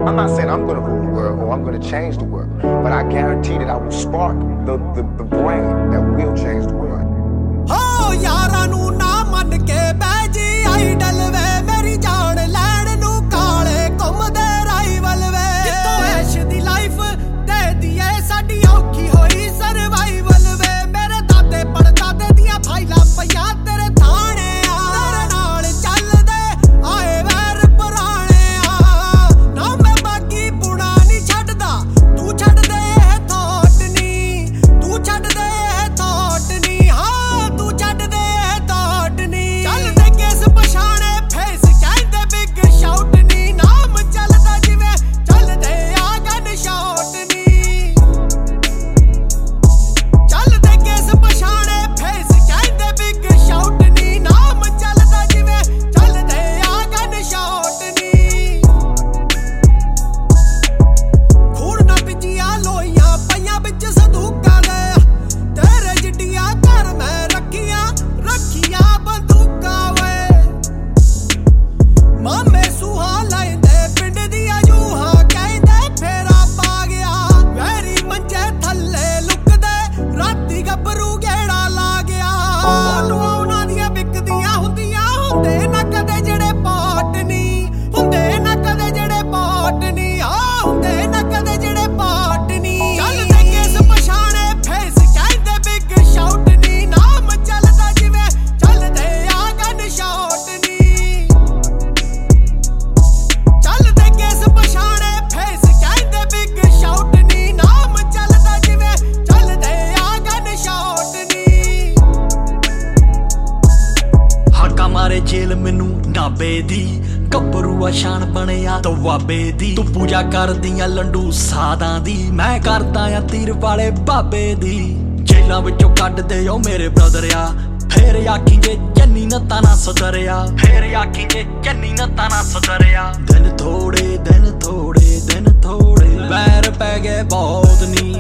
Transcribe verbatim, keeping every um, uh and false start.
I'm not saying I'm gonna rule the world or I'm gonna change the world, but I guarantee that I will spark the, the, the brain that will change the world. Oh, yaara nu na man ke baji idol ve meri jaan leਣ ਨੂੰ ਕਾਲੇ ਘੁੰਮਦੇ rival ਵੇ ਕਿਤੋਂ ਐਸ਼ ਦੀ life ਦੇ ਦੀਏ ਸਾਡੀ ਔਖੀ ਹੋਈ ਸਰਵਾਈਵਲ ਵੇ ਮੇਰੇ ਦਾਦੇ ਪੜਦਾਦੇ ਦੀਆਂ ਫਾਈਲਾਂ ਪਈਆਂ ਤੇਰੇ ਥਾਣੇ ਆ ਤੇਰੇ ਨਾਲ ਚੱਲਦੇ ਆਏ ਵੈਰ ਪੁਰਾਣੇ ਆ ਨਾ ਮੈਂ ਬਾਕੀ ਪੁਣਾ ਨਹੀਂ ਛੱਡਦਾ ਤੂੰ ਛੱਡ ਦੇ ਇਹ ਥੋਟ ਨਹੀਂ ਤੂੰ ਛੱਡ ਦੇ ਇਹ ਥੋਟ ਨਹੀਂ ਹਾਂ ਤੂੰ ਛੱਡ ਦੇ ਇਹ ਥੋਟ ਨਹੀਂ ਚੱਲਦੇ ਕਿਸ ਪਛਾਣੇ ਫੇਸ ਕਹਿੰਦੇ ਬਿਗ ਸ਼ਾਊਟ ਨਹੀਂ ਨਾਮ ਚੱਲਦਾ ਜਿਵੇਂ ਚੱਲਦੇ ਆ ਗਨ ਸ਼ਾਟ ਨਹੀਂ ਚੱਲਦੇ ਕਿਸ ਪਛਾਣੇ ਫੇਸ ਕਹਿੰਦੇ ਬਿਗ ਸ਼ਾਊਟ ਨਹੀਂ ਨਾਮ ਚੱਲਦਾ ਜਿਵੇਂ ਚੱਲਦੇ ਆ ਗਨ ਸ਼ਾਟ ਨਹੀਂ ਖੂਨ ਨਾ ਪਿੱਜੀਆਂ ਲੋਈਆਂ ਪਈਆਂ ਵਿੱਚ ਸੰਦੂਕਾਂ ਦੇ ਤੇਰੇ ਜਿੱਡੀਆਂ ਘਰ ਮੈਂ ਰੱਖੀਆਂ ਰੱਖੀਆਂ ਬੰਦੂਕਾਂ ਵੇ ਮਾਮੇ ਸੁਹਾ ਲੈਂਦੇ ਪਿੰਡ ਦੀਆਂ ਜੂਹਾਂ ਕਹਿੰਦੇ ਫੇਰਾ ਪਾ ਗਿਆ ਵੈਰੀ ਮੰਜੇ ਥੱਲੇ ਲੁਕਦੇ ਰਾਤੀ ਗੱਭਰੂ ਗੇੜਾ ਲਾ ਗਿਆ ਉਹਨੂੰ ਉਹਨਾਂ ਦੀਆਂ ਵਿਕਦੀਆਂ ਹੁੰਦੀਆਂ ਹੁੰਦੇ ਨਾ ਕਦੇ ਜਿਹੜੇ ਪਾਟ ਨਹੀਂ ਹੁੰਦੇ ਨਾ ਕਦੇ ਜਿਹੜੇ ਪਾਟ ਨਹੀਂ ਆ ਹੁੰਦੇ ਨਾ ਕਦੇ ਜਿਹੜੇ ਪਾਟ ਨਹੀਂ ਚੱਲਦੇ ਕਿਸ ਪਛਾਣੇ ਫੇਸ ਕਹਿੰਦੇ ਬਿਗ ਸ਼ਾਊਟ ਨਹੀਂ ਨਾਮ ਚੱਲਦਾ ਜਿਵੇਂ ਚੱਲਦੇ ਆ ਗਨ ਸ਼ਾਟ ਨਹੀਂ ਚੱਲਦੇ ਕਿਸ ਪਛਾਣੇ ਫੇਸ ਕਹਿੰਦੇ ਬਿਗ ਸ਼ਾਊਟ ਨਹੀਂ ਨਾਮ ਚੱਲਦਾ ਜਿਵੇਂ ਚੱਲਦੇ ਆ ਗਨ ਸ਼ਾਟ ਨਹੀਂ ਹਾਕਾ ਮਾਰੇ ਜੇਲ ਮੈਨੂੰ ਨਾਬੇ ਦੀ ਗੱਭਰੂ ਆ ਸ਼ਾਨ ਬਣਿਆ ਦੁਆਬੇ ਦੀ ਤੂੰ ਪੂਜਾ ਕਰਦੀਆਂ ਲੰਡੂ ਸਾਦਾਂ ਦੀ ਮੈਂ ਕਰਦਾ ਆ ਤੀਰ ਵਾਲੇ ਬਾਬੇ ਦੀ ਜੇਲਾਂ ਵਿੱਚੋਂ ਕੱਢਦੇ ਓ ਮੇਰੇ ਬ੍ਰਦਰ ਆ ਫੇਰ ਆਖੀ ਜੇ ਚੰਨੀ ਨਾ ਤਾਨਾ ਸੁਧਰਿਆ ਫੇਰ ਆਖੀ ਜੇ ਚੰਨੀ ਨਾ ਤਾਨਾ ਸੁਧਰਿਆ ਦਿਨ ਥੋੜੇ ਦਿਨ ਥੋੜੇ ਦਿਨ ਥੋੜੇ ਵੈਰ ਪੈ ਗਏ ਬਹੁਤ ਨੀ